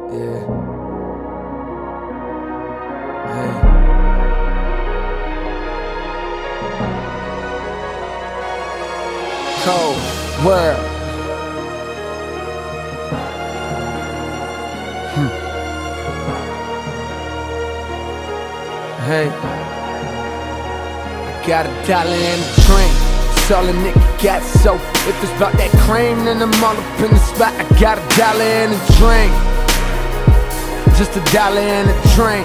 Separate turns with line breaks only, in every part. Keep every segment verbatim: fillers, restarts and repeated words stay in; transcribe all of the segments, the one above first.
Yeah. Hey. Cold world. Hmm. Hey. I got a dollar and a drink. That's all a nigga got. So if it's about that cream, then I'm all up in the spot. I got a dollar and a drink. Just a dollar and a drink.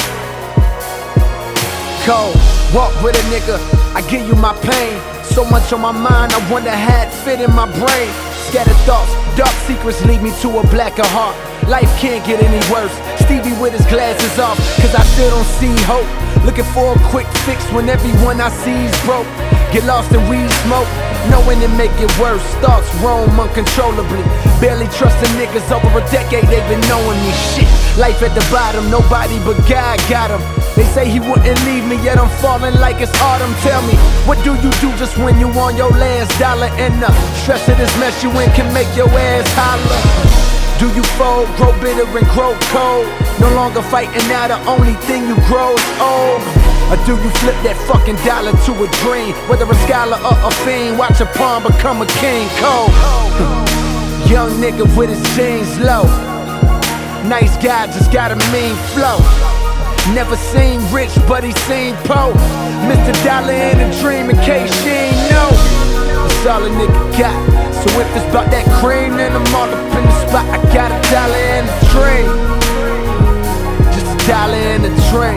Cold, walk with a nigga, I give you my pain. So much on my mind, I wonder how it fit in my brain. Scattered thoughts, dark secrets lead me to a blacker heart. Life can't get any worse. Stevie with his glasses off, cause I still don't see hope. Looking for a quick fix when everyone I see is broke. Get lost in weed smoke, knowing it make it worse. Thoughts roam uncontrollably. Barely trusting niggas, over a decade they've been knowing me. Shit, life at the bottom, nobody but God got him. They say he wouldn't leave me, yet I'm falling like it's autumn. Tell me, what do you do just when you on your last dollar? And the stress of this mess you in can make your ass holler. Do you fold, grow bitter and grow cold? No longer fighting now, the only thing you grow is old. Or do you flip that fucking dollar to a dream? Whether a scholar or a fiend, watch a pawn become a king. Cold. Young nigga with his jeans low. Nice guy, just got a mean flow. Never seen rich, but he seen po. Mister Dollar in a dream in case she ain't know. That's all a nigga got. So if it's about that cream, then I'm all up in the spot. I got a dollar and a dream. Just a dollar and a dream.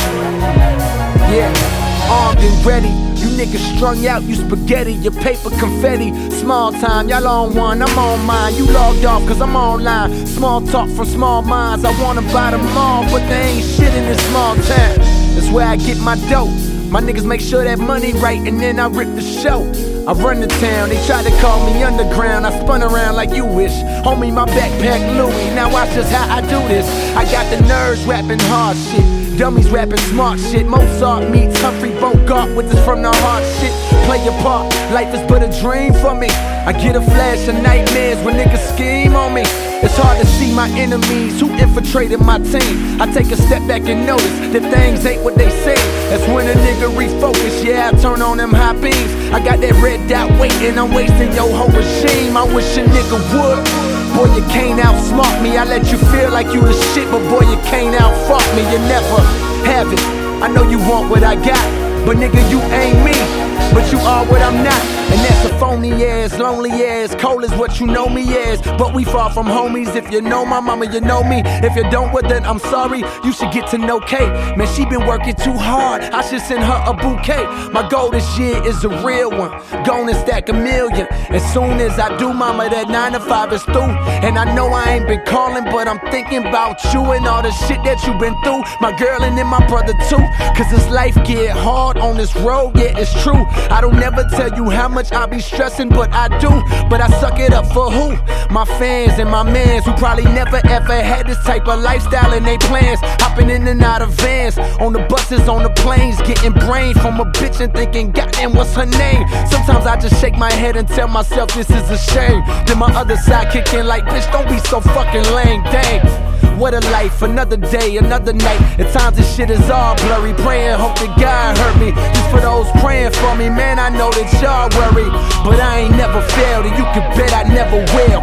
Yeah, armed and ready. You niggas strung out, you spaghetti, your paper confetti. Small time, y'all on one, I'm on mine. You logged off cause I'm online. Small talk from small minds, I wanna buy them all, but there ain't shit in this small town. That's where I get my dope. My niggas make sure that money right and then I rip the show. I run the town, they tried to call me underground. I spun around like you wish. Homie, my backpack Louis, now watch just how I do this. I got the nerves rapping hard shit. Dummies rapping smart shit. Mozart meets Humphrey Bogart with this from the heart shit. Play your part, life is but a dream for me. I get a flash of nightmares when niggas scheme on me. It's hard to see my enemies who infiltrated my team. I take a step back and notice that things ain't what they say. That's when a nigga refocus, yeah, I turn on them high beams. I got that red dot waiting, I'm wasting your whole regime. I wish a nigga would. Boy, you can't outsmart me. I let you feel like you the shit, but boy, you can't outfuck me. You never have it. I know you want what I got, but nigga, you ain't me. But you are what I'm not. And that's a phony ass, lonely ass. Cold is what you know me as. But we far from homies. If you know my mama, you know me. If you don't, well then I'm sorry. You should get to know Kate. Man, she been working too hard. I should send her a bouquet. My goal this year is a real one. Gonna stack a million. As soon as I do, mama, that nine to five is through. And I know I ain't been calling, but I'm thinking about you and all the shit that you been through. My girl and then my brother too. Cause this life get hard on this road, yeah, it's true. I don't never tell you how much I be stressing, but I do. But I suck it up for who? My fans and my mans who probably never ever had this type of lifestyle in they plans. Hopping in and out of vans, on the buses, on the planes, getting brain from a bitch and thinking, goddamn, what's her name? Sometimes I just shake my head and tell myself this is a shame. Then my other side kick in like, bitch, don't be so fucking lame, dang. What a life, another day, another night. At times this shit is all blurry. Praying, hope that God heard me. Just for those praying for me, man, I know that y'all worry. But I ain't never failed, and you can bet I never will.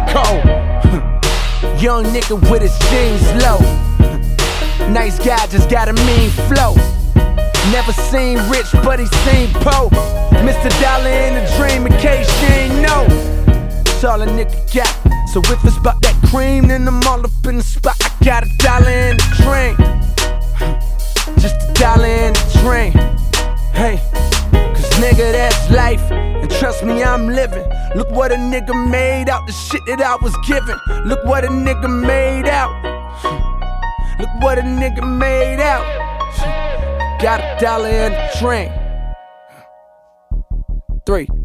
Cold. Young nigga with his jeans low. Nice guy, just got a mean flow. Never seen rich, but he seen po. Mister Dollar in a dream in case you ain't know. That's all a nigga got. So if it's about that cream, then I'm all up in the spot. I got a dollar in the drink. Just a dollar in the drink. Hey, cause nigga, that's life. And trust me, I'm living. Look what a nigga made out the shit that I was given. Look what a nigga made out. Look what a nigga made out. Got a dollar in the drink. Three.